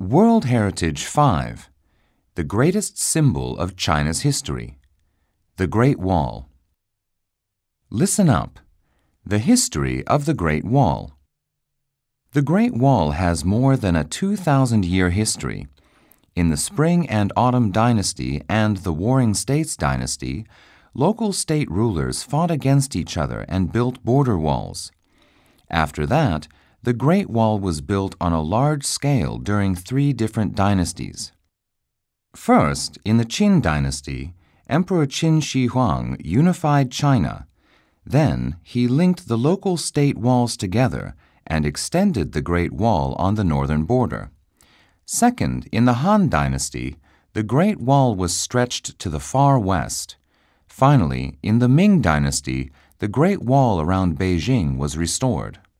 World Heritage 5. The greatest symbol of China's history. The Great Wall. Listen up. The history of the Great Wall. The Great Wall has more than a 2,000-year history. In the Spring and Autumn Dynasty and the Warring States Dynasty, local state rulers fought against each other and built border walls. After that, the Great Wall was built on a large scale during 3 different dynasties. First, in the Qin dynasty, Emperor Qin Shi Huang unified China. Then, he linked the local state walls together and extended the Great Wall on the northern border. Second, in the Han dynasty, the Great Wall was stretched to the far west. Finally, in the Ming dynasty, the Great Wall around Beijing was restored.